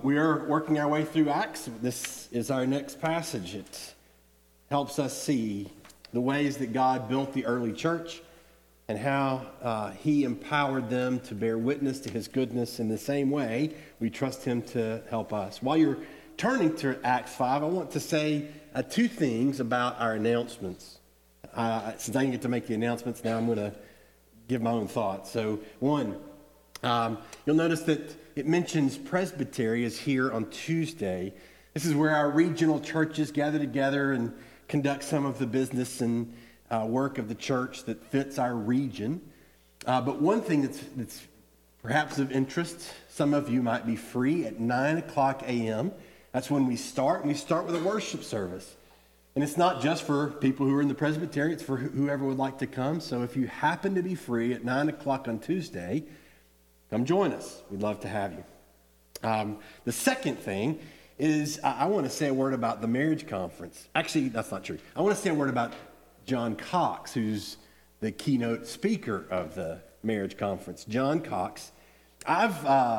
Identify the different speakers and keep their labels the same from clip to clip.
Speaker 1: We are working our way through Acts. This is our next passage. It helps us see the ways that God built the early church and how he empowered them to bear witness to his goodness. In the same way, we trust him to help us. While you're turning to Acts 5, I want to say two things about our announcements. Since I didn't get to make the announcements, now I'm going to give my own thoughts. So, one, you'll notice that it mentions Presbytery is here on Tuesday. This is where our regional churches gather together and conduct some of the business and work of the church that fits our region. But one thing that's perhaps of interest, some of you might be free at 9 o'clock a.m. That's when we start, and we start with a worship service. And it's not just for people who are in the presbytery, it's for whoever would like to come. So if you happen to be free at 9 o'clock on Tuesday, come join us. We'd love to have you. The second thing is I want to say a word about the marriage conference. Actually, that's not true. I want to say a word about John Cox, who's the keynote speaker of the marriage conference. John Cox. I've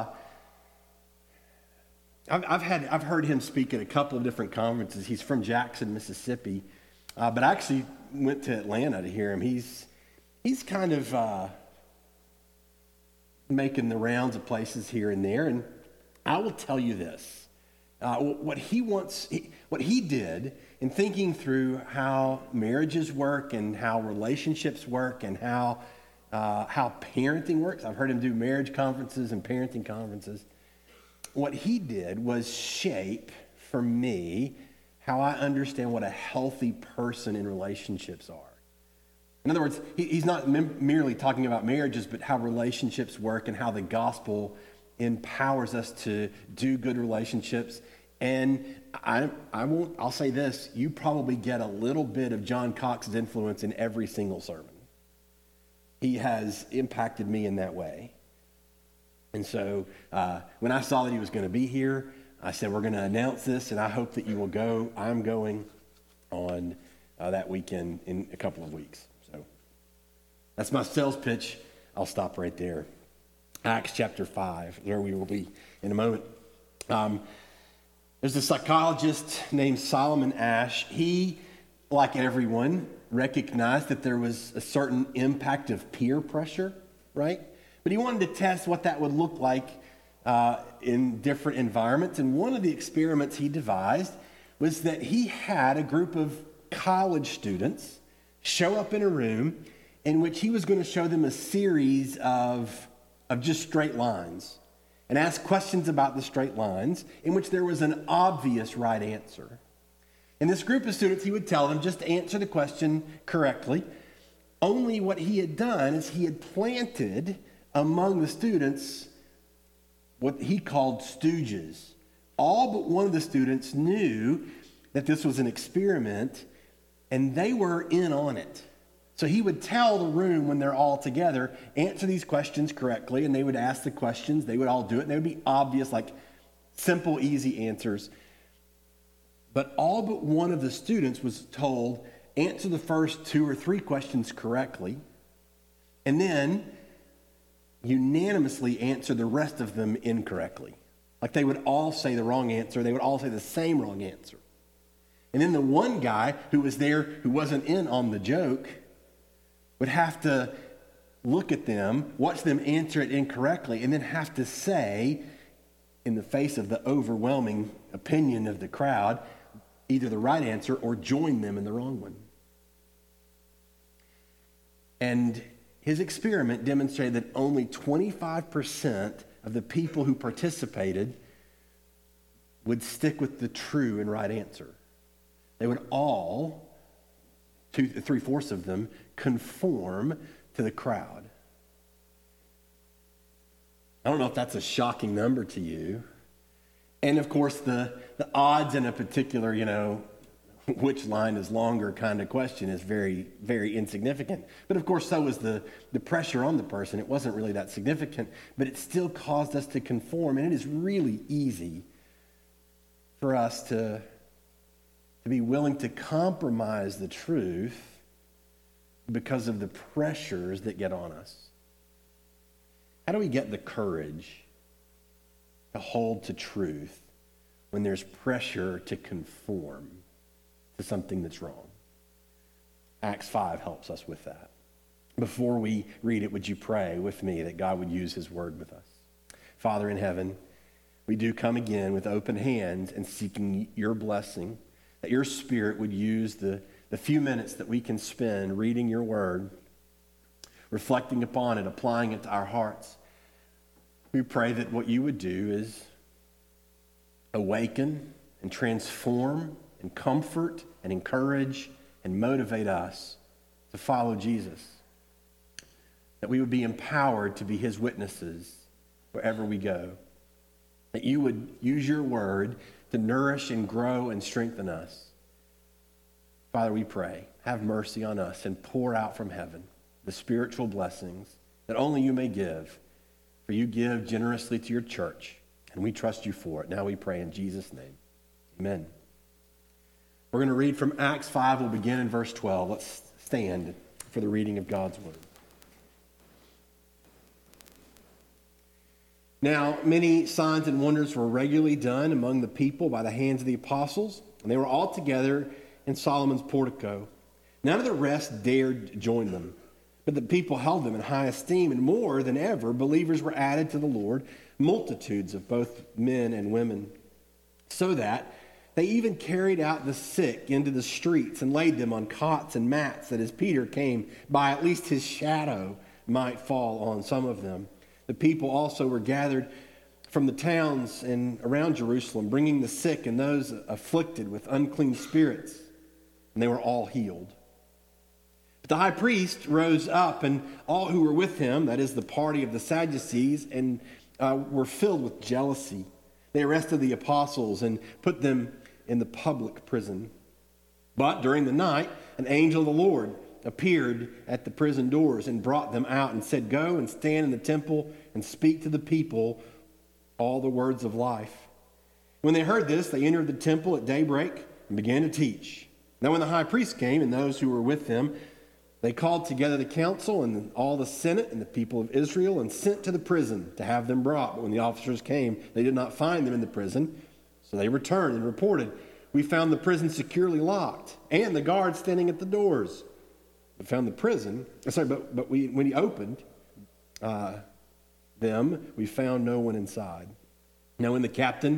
Speaker 1: heard him speak at a couple of different conferences. He's from Jackson, Mississippi, but I actually went to Atlanta to hear him. He's kind of making the rounds of places here and there, and I will tell you this: what he did in thinking through how marriages work and how relationships work and how parenting works. I've heard him do marriage conferences and parenting conferences. What he did was shape for me how I understand what a healthy person in relationships are. In other words, he's not merely talking about marriages, but how relationships work and how the gospel empowers us to do good relationships. And I'll say this: you probably get a little bit of John Cox's influence in every single sermon. He has impacted me in that way. And so when I saw that he was going to be here, I said, we're going to announce this, and I hope that you will go. I'm going on that weekend in a couple of weeks. So that's my sales pitch. I'll stop right there. Acts chapter 5, where we will be in a moment. There's a psychologist named Solomon Asch. He, like everyone, recognized that there was a certain impact of peer pressure, right? But he wanted to test what that would look like in different environments. And one of the experiments he devised was that he had a group of college students show up in a room in which he was going to show them a series of just straight lines and ask questions about the straight lines in which there was an obvious right answer. And this group of students, he would tell them, just answer the question correctly. Only what he had done is he had planted among the students what he called stooges. All but one of the students knew that this was an experiment, and they were in on it. So he would tell the room when they're all together, answer these questions correctly, and they would ask the questions. They would all do it, and they would be obvious, like simple, easy answers. But all but one of the students was told, answer the first 2 or 3 questions correctly, and then unanimously answer the rest of them incorrectly. Like they would all say the wrong answer. They would all say the same wrong answer. And then the one guy who was there, who wasn't in on the joke, would have to look at them, watch them answer it incorrectly, and then have to say, in the face of the overwhelming opinion of the crowd, either the right answer or join them in the wrong one. And his experiment demonstrated that only 25% of the people who participated would stick with the true and right answer. They would all, 3/4 of them, conform to the crowd. I don't know if that's a shocking number to you. And of course, the odds in a particular, which line is longer kind of question is very, very insignificant. But of course, so was the pressure on the person. It wasn't really that significant, but it still caused us to conform. And it is really easy for us to be willing to compromise the truth because of the pressures that get on us. How do we get the courage to hold to truth when there's pressure to conform to something that's wrong. Acts 5 helps us with that. Before we read it, would you pray with me that God would use his word with us? Father in heaven, we do come again with open hands and seeking your blessing, that your Spirit would use the few minutes that we can spend reading your word, reflecting upon it, applying it to our hearts. We pray that what you would do is awaken and transform and comfort and encourage and motivate us to follow Jesus. That we would be empowered to be his witnesses wherever we go. That you would use your word to nourish and grow and strengthen us. Father, we pray, have mercy on us and pour out from heaven the spiritual blessings that only you may give. For you give generously to your church, and we trust you for it. Now we pray in Jesus' name. Amen. We're going to read from Acts 5. We'll begin in verse 12. Let's stand for the reading of God's word. Now, many signs and wonders were regularly done among the people by the hands of the apostles, and they were all together in Solomon's portico. None of the rest dared join them, but the people held them in high esteem, and more than ever, believers were added to the Lord, multitudes of both men and women, so that they even carried out the sick into the streets and laid them on cots and mats, that as Peter came by, at least his shadow might fall on some of them. The people also were gathered from the towns and around Jerusalem, bringing the sick and those afflicted with unclean spirits, and they were all healed. But the high priest rose up, and all who were with him, that is the party of the Sadducees, and were filled with jealousy. They arrested the apostles and put them in the public prison. But during the night, an angel of the Lord appeared at the prison doors and brought them out and said, "Go and stand in the temple and speak to the people all the words of life." When they heard this, they entered the temple at daybreak and began to teach. Now when the high priest came and those who were with him, they called together the council and all the Senate and the people of Israel and sent to the prison to have them brought. But when the officers came, they did not find them in the prison. So they returned and reported, "We found the prison securely locked and the guards standing at the doors." We found the prison, when he opened them, we found no one inside. Now when the captain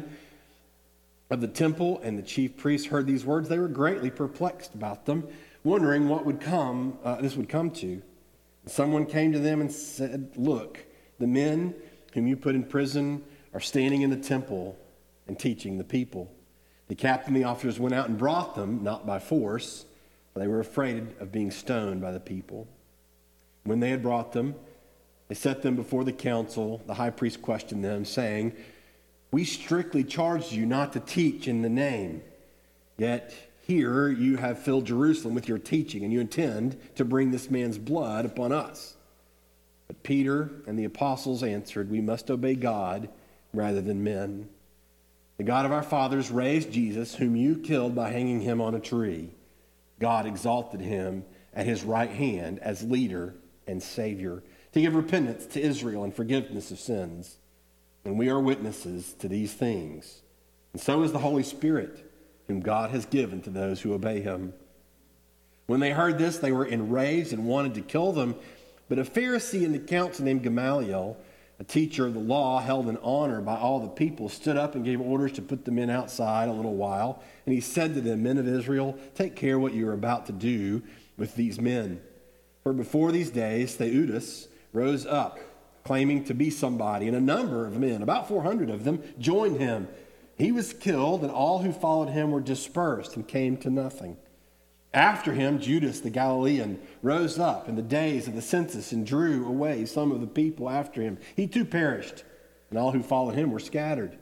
Speaker 1: of the temple and the chief priests heard these words, they were greatly perplexed about them, wondering what this would come to. Someone came to them and said, "Look, the men whom you put in prison are standing in the temple and teaching the people." The captain and the officers went out and brought them, not by force, for they were afraid of being stoned by the people. When they had brought them, they set them before the council. The high priest questioned them, saying, "We strictly charged you not to teach in the name. Yet here you have filled Jerusalem with your teaching, and you intend to bring this man's blood upon us." But Peter and the apostles answered, "We must obey God rather than men. The God of our fathers raised Jesus, whom you killed by hanging him on a tree. God exalted him at his right hand as leader and Savior, to give repentance to Israel and forgiveness of sins. And we are witnesses to these things. And so is the Holy Spirit, whom God has given to those who obey him." When they heard this, they were enraged and wanted to kill them. But a Pharisee in the council named Gamaliel, a teacher of the law held in honor by all the people, stood up and gave orders to put the men outside a little while. And he said to them, "Men of Israel, take care what you are about to do with these men. For before these days, Theudas rose up, claiming to be somebody, and a number of men, about 400 of them, joined him. He was killed, and all who followed him were dispersed and came to nothing. After him, Judas the Galilean rose up in the days of the census and drew away some of the people after him. He too perished, and all who followed him were scattered.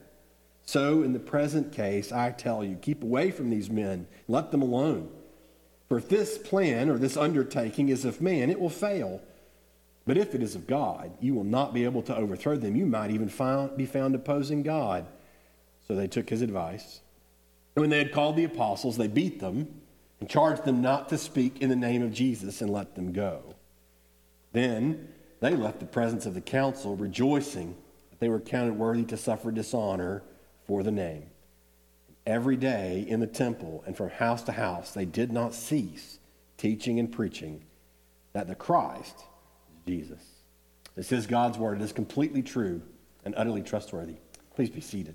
Speaker 1: So in the present case, I tell you, keep away from these men, let them alone. For if this plan or this undertaking is of man, it will fail. But if it is of God, you will not be able to overthrow them. You might even be found opposing God." So they took his advice. And when they had called the apostles, they beat them and charged them not to speak in the name of Jesus, and let them go. Then they left the presence of the council, rejoicing but they were counted worthy to suffer dishonor for the name. Every day in the temple and from house to house, they did not cease teaching and preaching that the Christ is Jesus. This is God's word. It is completely true and utterly trustworthy. Please be seated.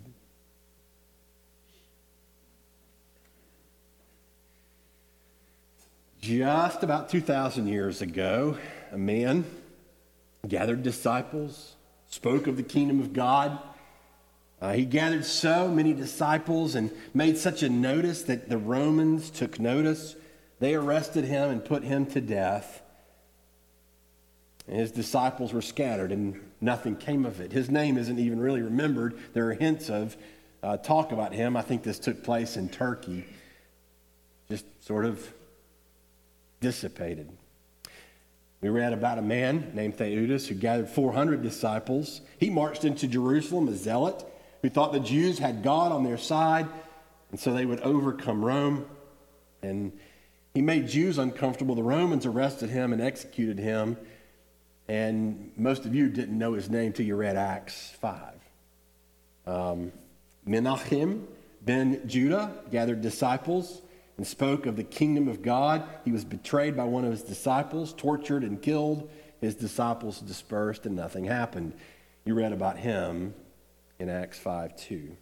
Speaker 1: Just about 2,000 years ago, a man gathered disciples, spoke of the kingdom of God. He gathered so many disciples and made such a notice that the Romans took notice. They arrested him and put him to death. And his disciples were scattered and nothing came of it. His name isn't even really remembered. There are hints of talk about him. I think this took place in Turkey. Just sort of dissipated. We read about a man named Theudas who gathered 400 disciples. He marched into Jerusalem, a zealot, who thought the Jews had God on their side, and so they would overcome Rome. And he made Jews uncomfortable. The Romans arrested him and executed him. And most of you didn't know his name till you read Acts 5. Menachem ben Judah gathered disciples and spoke of the kingdom of God. He was betrayed by one of his disciples, tortured and killed. His disciples dispersed and nothing happened. You read about him in Acts 5:2.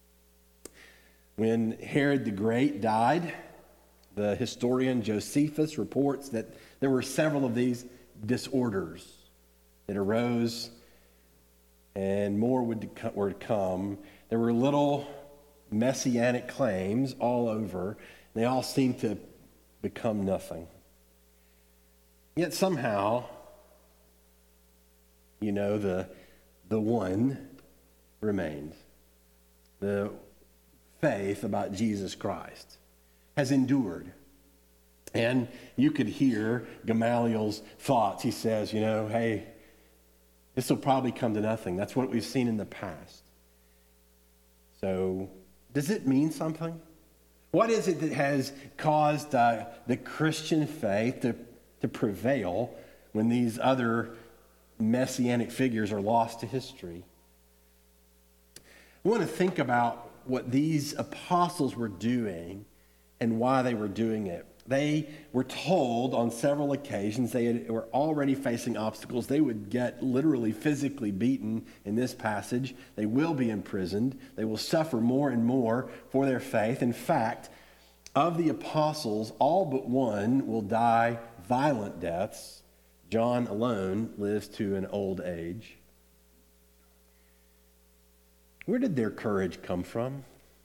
Speaker 1: When Herod the Great died, the historian Josephus reports that there were several of these disorders that arose, and more were to come. There were little messianic claims all over. They all seemed to become nothing. Yet somehow, the one remained. The faith about Jesus Christ has endured. And you could hear Gamaliel's thoughts. He says, hey, this will probably come to nothing. That's what we've seen in the past. So, does it mean something? What is it that has caused the Christian faith to prevail when these other messianic figures are lost to history? I want to think about what these apostles were doing and why they were doing it. They were told on several occasions they were already facing obstacles. They would get literally physically beaten in this passage. They will be imprisoned. They will suffer more and more for their faith. In fact, of the apostles, all but one will die violent deaths. John alone lives to an old age. Where did their courage come from?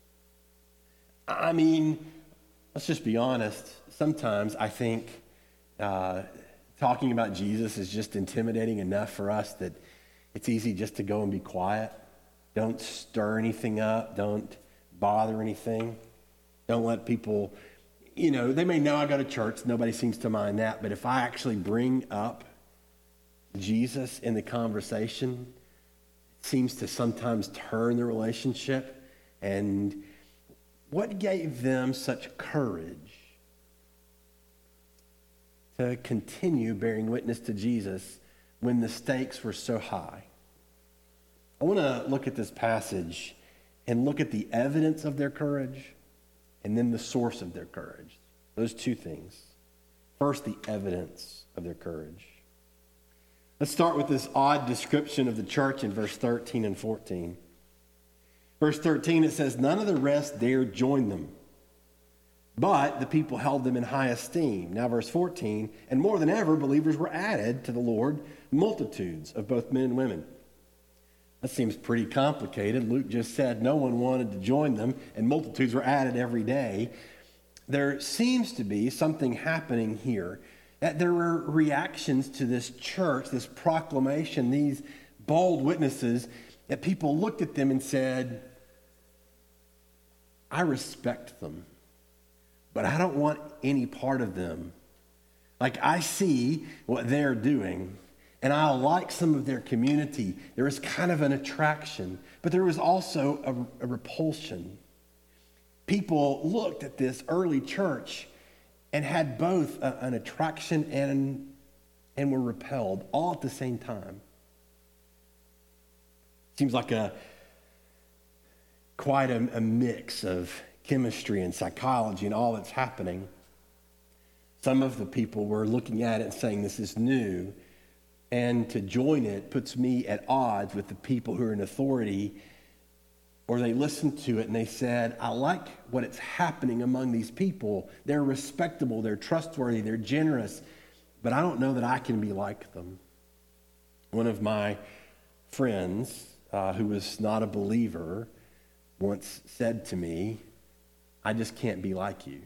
Speaker 1: I mean, let's just be honest. Sometimes I think talking about Jesus is just intimidating enough for us that it's easy just to go and be quiet. Don't stir anything up. Don't bother anything. Don't let people, they may know I go to church. Nobody seems to mind that. But if I actually bring up Jesus in the conversation, it seems to sometimes turn the relationship. And what gave them such courage to continue bearing witness to Jesus when the stakes were so high? I want to look at this passage and look at the evidence of their courage and then the source of their courage. Those two things. First, the evidence of their courage. Let's start with this odd description of the church in verse 13 and 14. Verse 13, it says, none of the rest dared join them, but the people held them in high esteem. Now verse 14, and more than ever, believers were added to the Lord, multitudes of both men and women. That seems pretty complicated. Luke just said no one wanted to join them, and multitudes were added every day. There seems to be something happening here, that there were reactions to this church, this proclamation, these bold witnesses, that people looked at them and said, I respect them, but I don't want any part of them. Like, I see what they're doing, and I like some of their community. There was kind of an attraction, but there was also a repulsion. People looked at this early church and had both an attraction and were repelled all at the same time. Seems like quite a mix of chemistry and psychology and all that's happening. Some of the people were looking at it and saying this is new, and to join it puts me at odds with the people who are in authority. Or they listened to it and they said, I like what it's happening among these people. They're respectable, they're trustworthy, they're generous, but I don't know that I can be like them. One of my friends, who was not a believer, once said to me, I just can't be like you.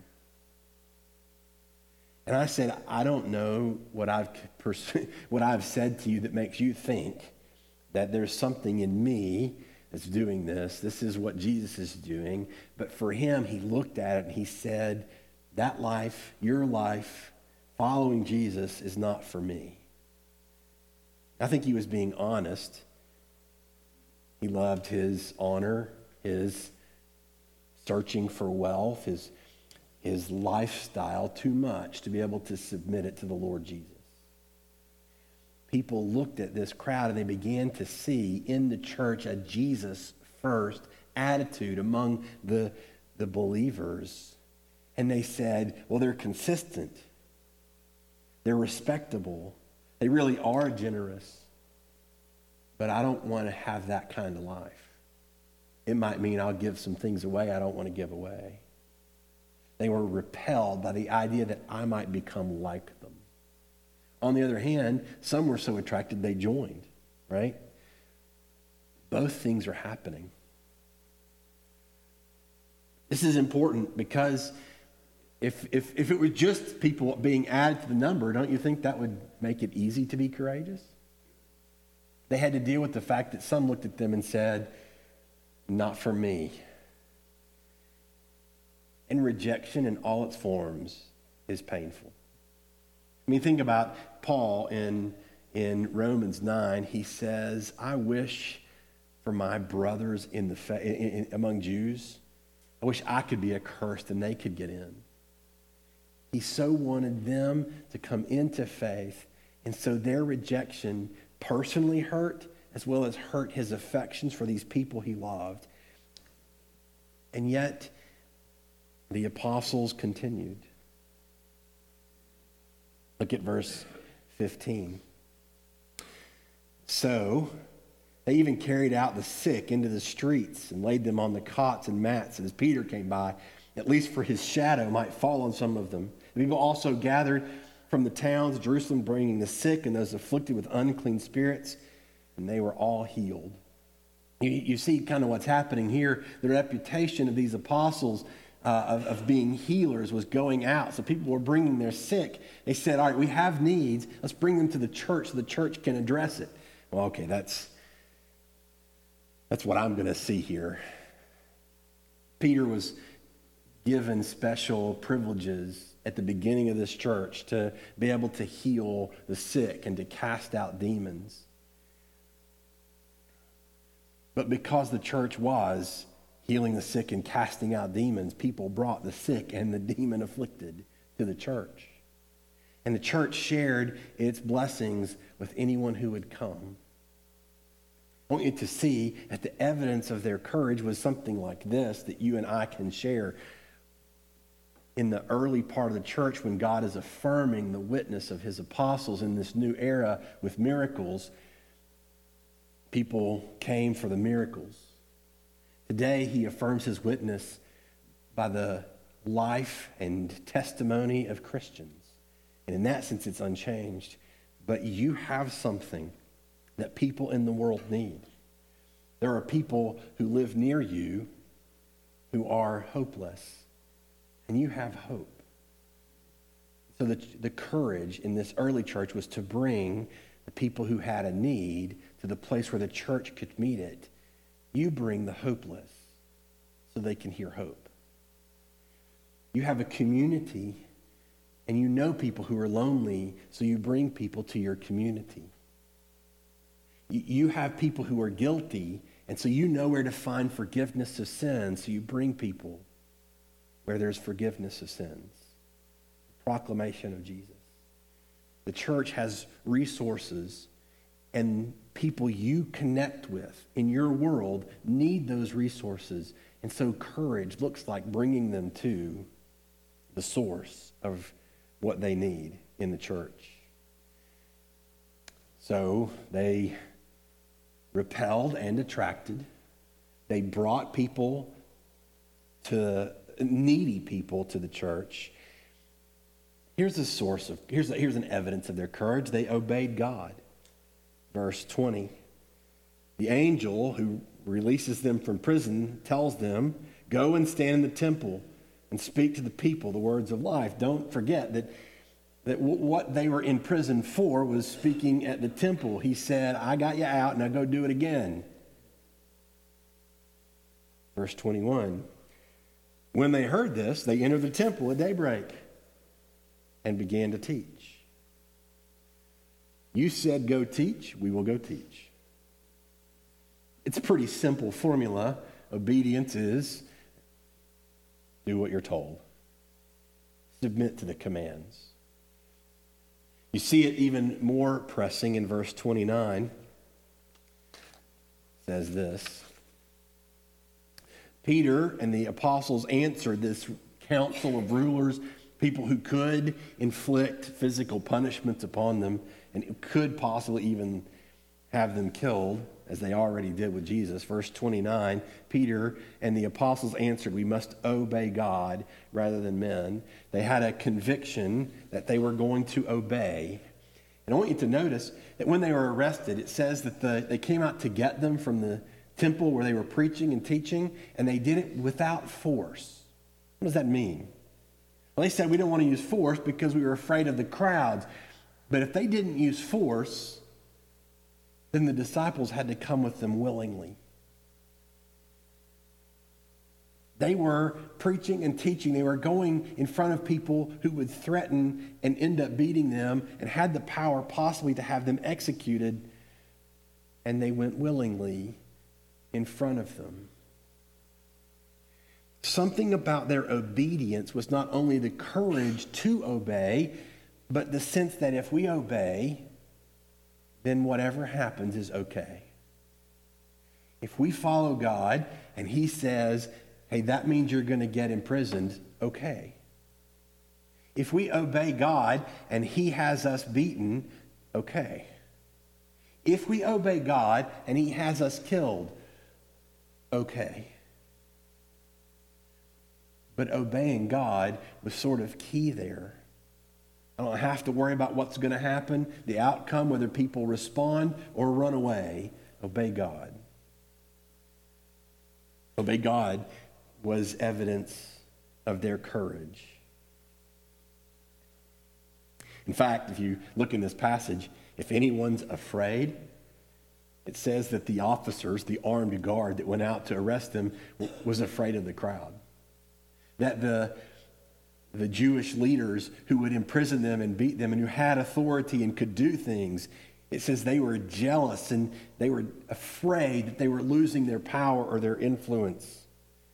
Speaker 1: And I said, I don't know what I've said to you that makes you think that there's something in me that's doing this. This is what Jesus is doing. But for him, he looked at it and he said, that life, your life, following Jesus is not for me. I think he was being honest. He loved his honor, his searching for wealth, his lifestyle too much to be able to submit it to the Lord Jesus. People looked at this crowd and they began to see in the church a Jesus first attitude among the believers. And they said, well, they're consistent. They're respectable. They really are generous. But I don't want to have that kind of life. It might mean I'll give some things away I don't want to give away. They were repelled by the idea that I might become like them. On the other hand, some were so attracted they joined, right? Both things are happening. This is important because if it were just people being added to the number, don't you think that would make it easy to be courageous? They had to deal with the fact that some looked at them and said, not for me. And rejection in all its forms is painful. I mean, think about Paul in Romans 9. He says, I wish for my brothers among Jews, I wish I could be accursed and they could get in. He so wanted them to come into faith, and so their rejection personally hurt as well as hurt his affections for these people he loved. And yet, the apostles continued. Look at verse 15. So, they even carried out the sick into the streets and laid them on the cots and mats. And as Peter came by, at least for his shadow might fall on some of them. The people also gathered from the towns of Jerusalem, bringing the sick and those afflicted with unclean spirits, and they were all healed. You see kind of what's happening here. The reputation of these apostles of being healers was going out. So people were bringing their sick. They said, all right, we have needs. Let's bring them to the church so the church can address it. Well, okay, that's what I'm going to see here. Peter was given special privileges at the beginning of this church to be able to heal the sick and to cast out demons. But because the church was healing the sick and casting out demons, people brought the sick and the demon afflicted to the church. And the church shared its blessings with anyone who would come. I want you to see that the evidence of their courage was something like this that you and I can share. In the early part of the church, when God is affirming the witness of his apostles in this new era with miracles, people came for the miracles. Today, he affirms his witness by the life and testimony of Christians. And in that sense, it's unchanged. But you have something that people in the world need. There are people who live near you who are hopeless, and you have hope. So the courage in this early church was to bring the people who had a need to the place where the church could meet it. You bring the hopeless so they can hear hope. You have a community, and you know people who are lonely, so you bring people to your community. You have people who are guilty, and so you know where to find forgiveness of sins, so you bring people where there's forgiveness of sins. Proclamation of Jesus. The church has resources, and people you connect with in your world need those resources. And so courage looks like bringing them to the source of what they need in the church. So they repelled and attracted. They brought needy people to the church. Here's an evidence of their courage. They obeyed God. Verse 20. The angel who releases them from prison tells them, go and stand in the temple and speak to the people the words of life. Don't forget that what they were in prison for was speaking at the temple. He said, I got you out, now go do it again. Verse 21. When they heard this, they entered the temple at daybreak and began to teach. You said go teach, we will go teach. It's a pretty simple formula. Obedience is do what you're told. Submit to the commands. You see it even more pressing in verse 29. It says this. Peter and the apostles answered this council of rulers, people who could inflict physical punishments upon them and could possibly even have them killed, as they already did with Jesus. Verse 29, Peter and the apostles answered, we must obey God rather than men. They had a conviction that they were going to obey. And I want you to notice that when they were arrested, it says that they came out to get them from the temple where they were preaching and teaching, and they did it without force. What does that mean? Well, they said we don't want to use force because we were afraid of the crowds. But if they didn't use force, then the disciples had to come with them willingly. They were preaching and teaching. They were going in front of people who would threaten and end up beating them and had the power possibly to have them executed. And they went willingly in front of them. Something about their obedience was not only the courage to obey, but the sense that if we obey, then whatever happens is okay. If we follow God and he says, hey, that means you're going to get imprisoned, okay. If we obey God and he has us beaten, okay. If we obey God and he has us killed, okay. But obeying God was sort of key there. I don't have to worry about what's going to happen, the outcome, whether people respond or run away. Obey God. Obey God was evidence of their courage. In fact, if you look in this passage, if anyone's afraid, it says that the officers, the armed guard that went out to arrest them, was afraid of the crowd. That the Jewish leaders who would imprison them and beat them and who had authority and could do things, it says they were jealous and they were afraid that they were losing their power or their influence.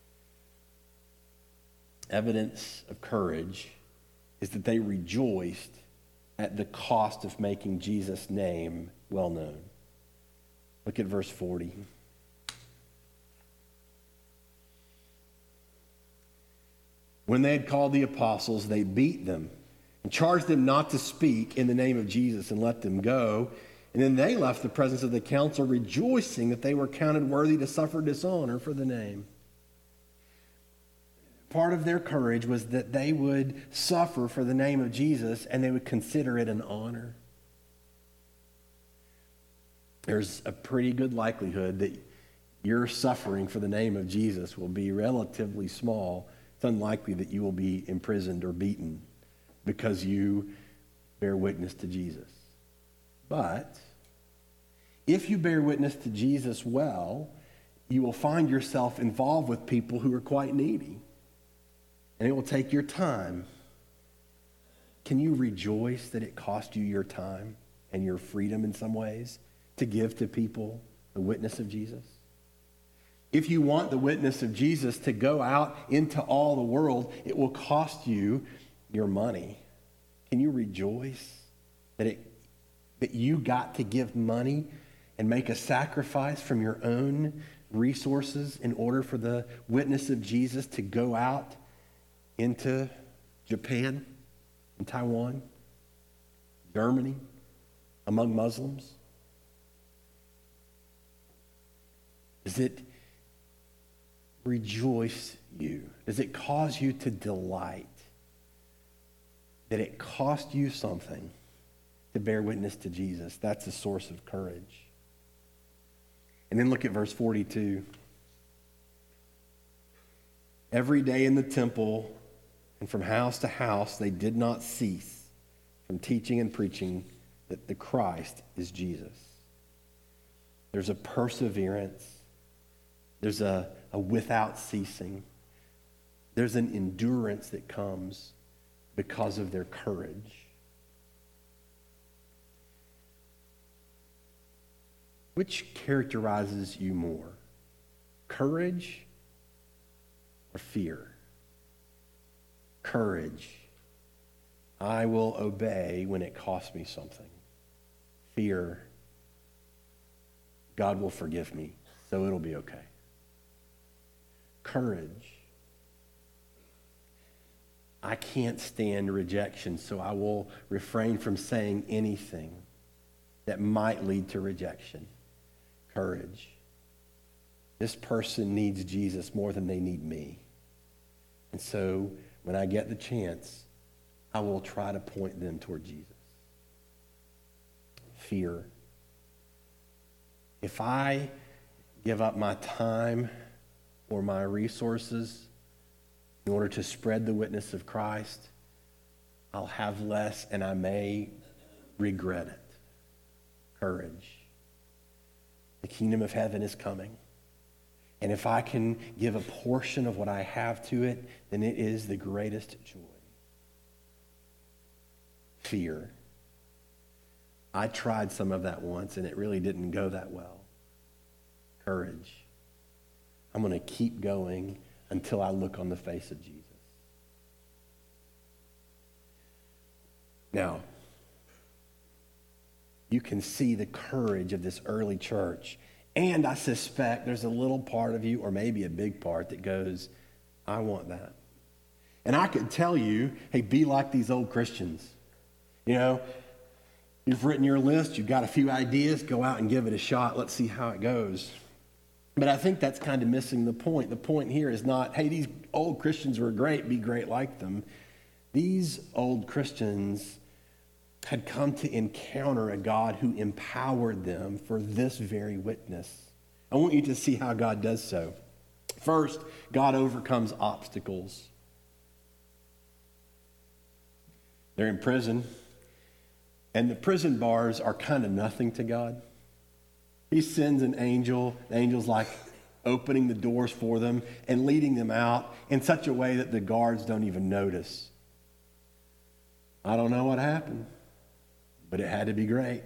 Speaker 1: Evidence of courage is that they rejoiced at the cost of making Jesus' name well known. Look at verse 40. When they had called the apostles, they beat them and charged them not to speak in the name of Jesus and let them go. And then they left the presence of the council, rejoicing that they were counted worthy to suffer dishonor for the name. Part of their courage was that they would suffer for the name of Jesus and they would consider it an honor. There's a pretty good likelihood that your suffering for the name of Jesus will be relatively small. It's unlikely that you will be imprisoned or beaten because you bear witness to Jesus. But if you bear witness to Jesus well, you will find yourself involved with people who are quite needy. And it will take your time. Can you rejoice that it cost you your time and your freedom in some ways to give to people the witness of Jesus? If you want the witness of Jesus to go out into all the world, it will cost you your money. Can you rejoice that you got to give money and make a sacrifice from your own resources in order for the witness of Jesus to go out into Japan and Taiwan, Germany, among Muslims? Does it rejoice you? Does it cause you to delight that it cost you something to bear witness to Jesus? That's a source of courage. And then look at verse 42. Every day in the temple and from house to house, they did not cease from teaching and preaching that the Christ is Jesus. There's a perseverance. There's a without ceasing. There's an endurance that comes because of their courage. Which characterizes you more? Courage or fear? Courage. I will obey when it costs me something. Fear. God will forgive me, so it'll be okay. Courage. I can't stand rejection, so I will refrain from saying anything that might lead to rejection. Courage. This person needs Jesus more than they need me. And so when I get the chance, I will try to point them toward Jesus. Fear. If I give up my time or my resources in order to spread the witness of Christ, I'll have less and I may regret it. Courage. The kingdom of heaven is coming. And if I can give a portion of what I have to it, then it is the greatest joy. Fear. I tried some of that once and it really didn't go that well. Courage. I'm going to keep going until I look on the face of Jesus. Now, you can see the courage of this early church. And I suspect there's a little part of you, or maybe a big part, that goes, I want that. And I could tell you, hey, be like these old Christians. You know, you've written your list, you've got a few ideas, go out and give it a shot. Let's see how it goes. But I think that's kind of missing the point. The point here is not, hey, these old Christians were great, be great like them. These old Christians had come to encounter a God who empowered them for this very witness. I want you to see how God does so. First, God overcomes obstacles. They're in prison, and the prison bars are kind of nothing to God. He sends an angel. The angel's like opening the doors for them and leading them out in such a way that the guards don't even notice. I don't know what happened, but it had to be great.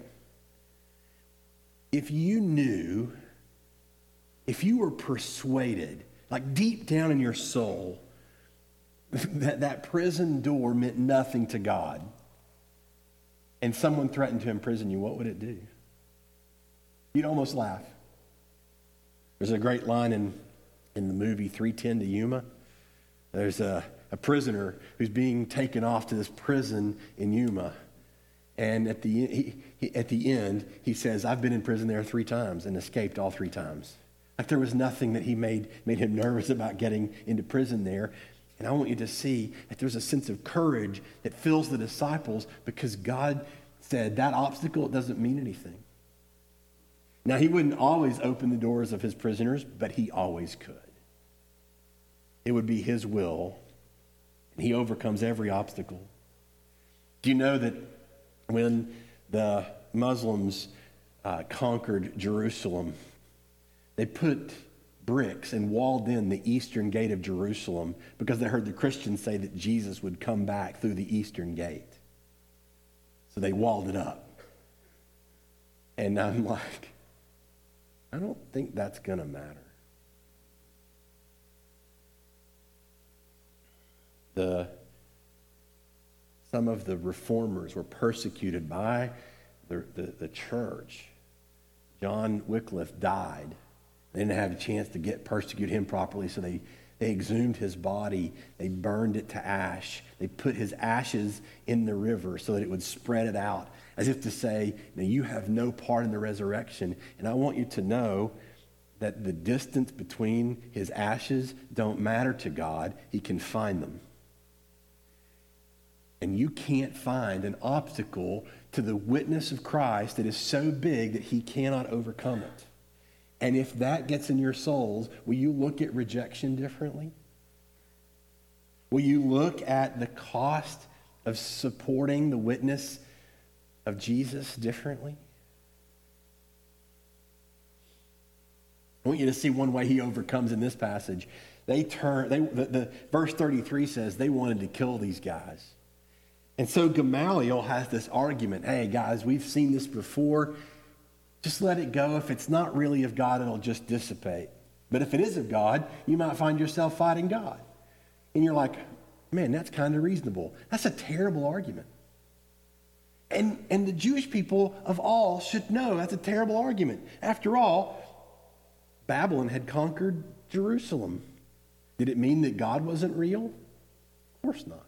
Speaker 1: If you knew, if you were persuaded, like deep down in your soul, that prison door meant nothing to God, and someone threatened to imprison you, what would it do? You'd almost laugh. There's a great line in the movie 3:10 to Yuma. There's a prisoner who's being taken off to this prison in Yuma. And at the end, he says, I've been in prison there 3 times and escaped all 3 times. Like there was nothing that he made him nervous about getting into prison there. And I want you to see that there's a sense of courage that fills the disciples because God said that obstacle doesn't mean anything. Now, he wouldn't always open the doors of his prisoners, but he always could. It would be his will, and he overcomes every obstacle. Do you know that when the Muslims conquered Jerusalem, they put bricks and walled in the eastern gate of Jerusalem because they heard the Christians say that Jesus would come back through the eastern gate. So they walled it up. And I'm like, I don't think that's going to matter. Some of the reformers were persecuted by the church John Wycliffe died. They didn't have a chance to persecute him properly, so they exhumed his body. They burned it to ash. They put his ashes in the river so that it would spread it out, as if to say, now you have no part in the resurrection. And I want you to know that the distance between his ashes don't matter to God. He can find them. And you can't find an obstacle to the witness of Christ that is so big that he cannot overcome it. And if that gets in your souls, will you look at rejection differently? Will you look at the cost of supporting the witness of Jesus differently? I want you to see one way he overcomes in this passage. The verse 33 says they wanted to kill these guys. And so Gamaliel has this argument. Hey, guys, we've seen this before. Just let it go. If it's not really of God, it'll just dissipate. But if it is of God, you might find yourself fighting God. And you're like, man, that's kind of reasonable. That's a terrible argument. And the Jewish people of all should know that's a terrible argument. After all, Babylon had conquered Jerusalem. Did it mean that God wasn't real? Of course not.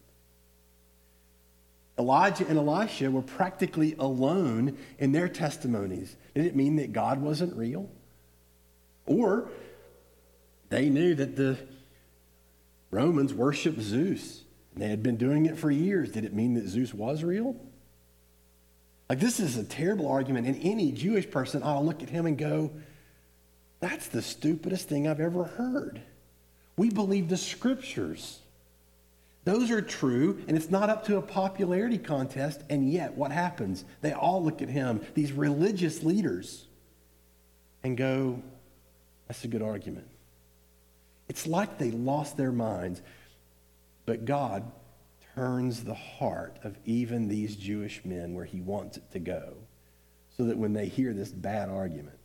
Speaker 1: Elijah and Elisha were practically alone in their testimonies. Did it mean that God wasn't real? Or they knew that the Romans worshiped Zeus, and they had been doing it for years. Did it mean that Zeus was real? Like, this is a terrible argument, and any Jewish person ought to look at him and go, that's the stupidest thing I've ever heard. We believe the scriptures. Those are true, and it's not up to a popularity contest, and yet what happens? They all look at him, these religious leaders, and go, that's a good argument. It's like they lost their minds, but God turns the heart of even these Jewish men where he wants it to go, so that when they hear this bad argument,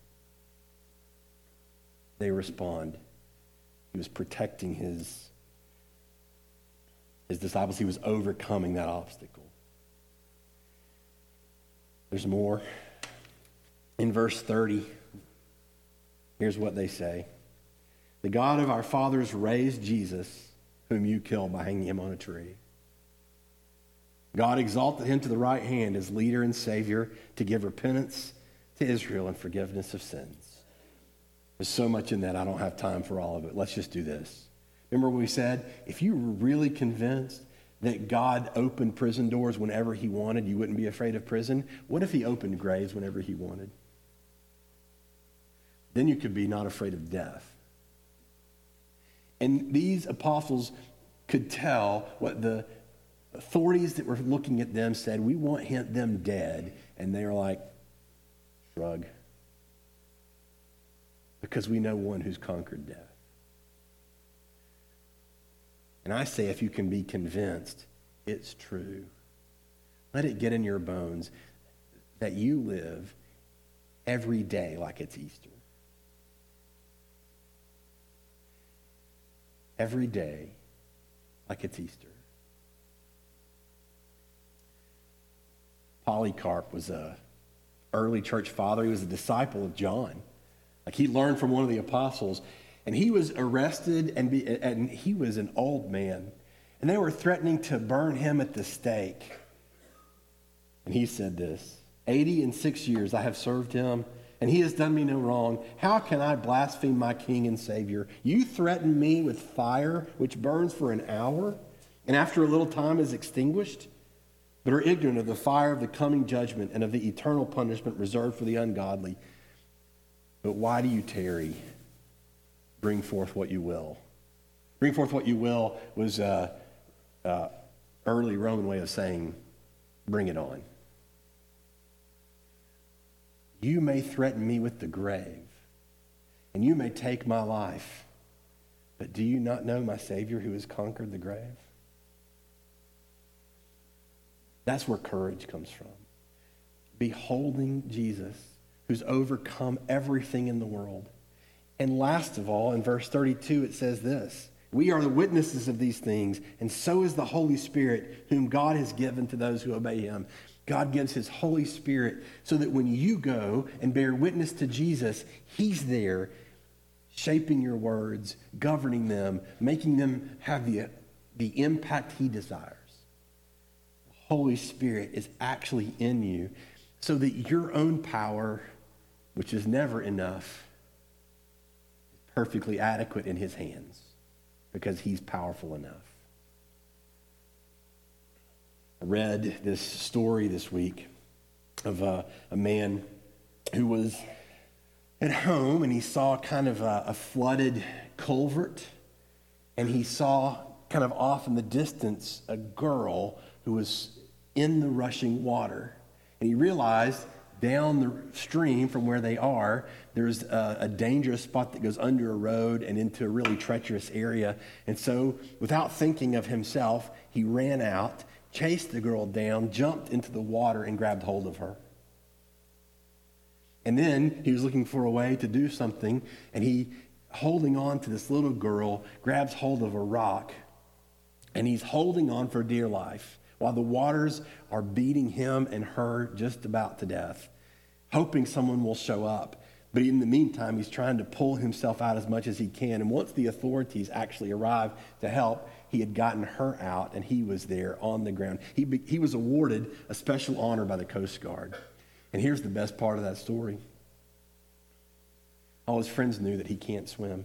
Speaker 1: they respond. He was protecting his disciples. He was overcoming that obstacle. There's more. In verse 30, here's what they say. The God of our fathers raised Jesus, whom you killed by hanging him on a tree. God exalted him to the right hand as leader and savior to give repentance to Israel and forgiveness of sins. There's so much in that, I don't have time for all of it. Let's just do this. Remember what we said? If you were really convinced that God opened prison doors whenever he wanted, you wouldn't be afraid of prison. What if he opened graves whenever he wanted? Then you could be not afraid of death. And these apostles could tell what the authorities that were looking at them said, we want them dead. And they were like, shrug. Because we know one who's conquered death. And I say, if you can be convinced, it's true. Let it get in your bones that you live every day like it's Easter. Every day like it's Easter. Polycarp was an early church father. He was a disciple of John. Like, he learned from one of the apostles. And he was arrested, and he was an old man. And they were threatening to burn him at the stake. And he said this, 86 years I have served him, and he has done me no wrong. How can I blaspheme my King and Savior? You threaten me with fire, which burns for an hour, and after a little time is extinguished, but are ignorant of the fire of the coming judgment and of the eternal punishment reserved for the ungodly. But why do you tarry? Bring forth what you will. Bring forth what you will was early Roman way of saying, bring it on. You may threaten me with the grave, and you may take my life, but do you not know my Savior who has conquered the grave? That's where courage comes from. Beholding Jesus, who's overcome everything in the world. And last of all, in verse 32, it says this, we are the witnesses of these things, and so is the Holy Spirit, whom God has given to those who obey him. God gives his Holy Spirit so that when you go and bear witness to Jesus, he's there shaping your words, governing them, making them have the impact he desires. The Holy Spirit is actually in you so that your own power, which is never enough, is perfectly adequate in his hands because he's powerful enough. I read this story this week of a man who was at home and he saw kind of a flooded culvert, and he saw kind of off in the distance a girl who was in the rushing water. And he realized down the stream from where they are, there's a dangerous spot that goes under a road and into a really treacherous area. And so without thinking of himself, he ran out, chased the girl down, jumped into the water, and grabbed hold of her. And then he was looking for a way to do something, and he, holding on to this little girl, grabs hold of a rock, and he's holding on for dear life while the waters are beating him and her just about to death, hoping someone will show up. But in the meantime, he's trying to pull himself out as much as he can. And once the authorities actually arrived to help, he had gotten her out, and he was there on the ground. He was awarded a special honor by the Coast Guard. And here's the best part of that story. All his friends knew that he can't swim.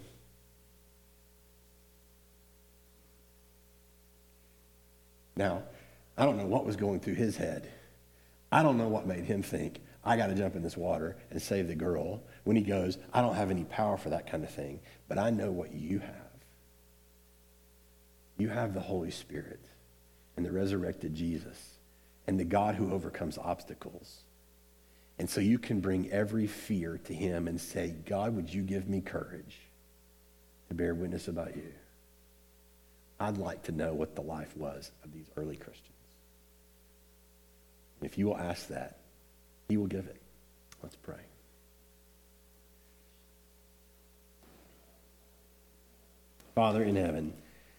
Speaker 1: Now, I don't know what was going through his head. I don't know what made him think, I got to jump in this water and save the girl, when he goes, I don't have any power for that kind of thing, but I know what you have. You have the Holy Spirit and the resurrected Jesus and the God who overcomes obstacles. And so you can bring every fear to him and say, God, would you give me courage to bear witness about you? I'd like to know what the life was of these early Christians. And if you will ask that, he will give it. Let's pray. Father in heaven,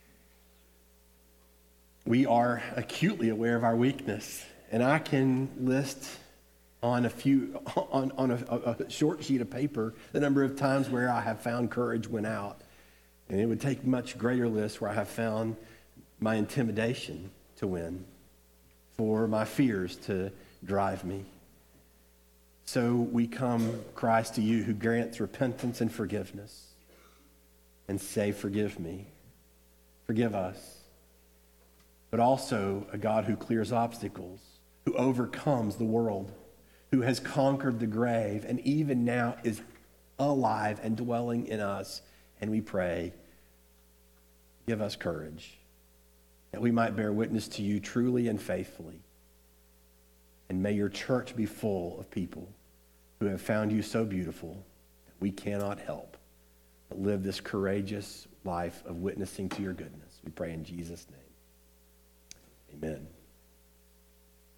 Speaker 1: we are acutely aware of our weakness, and I can list on a short sheet of paper the number of times where I have found courage win out. And it would take much greater lists where I have found my intimidation to win, for my fears to drive me. So we come, Christ, to you who grants repentance and forgiveness, and say, forgive me, forgive us. But also a God who clears obstacles, who overcomes the world, who has conquered the grave, and even now is alive and dwelling in us. And we pray, give us courage, that we might bear witness to you truly and faithfully. And may your church be full of people who have found you so beautiful that we cannot help but live this courageous life of witnessing to your goodness. We pray in Jesus' name. Amen.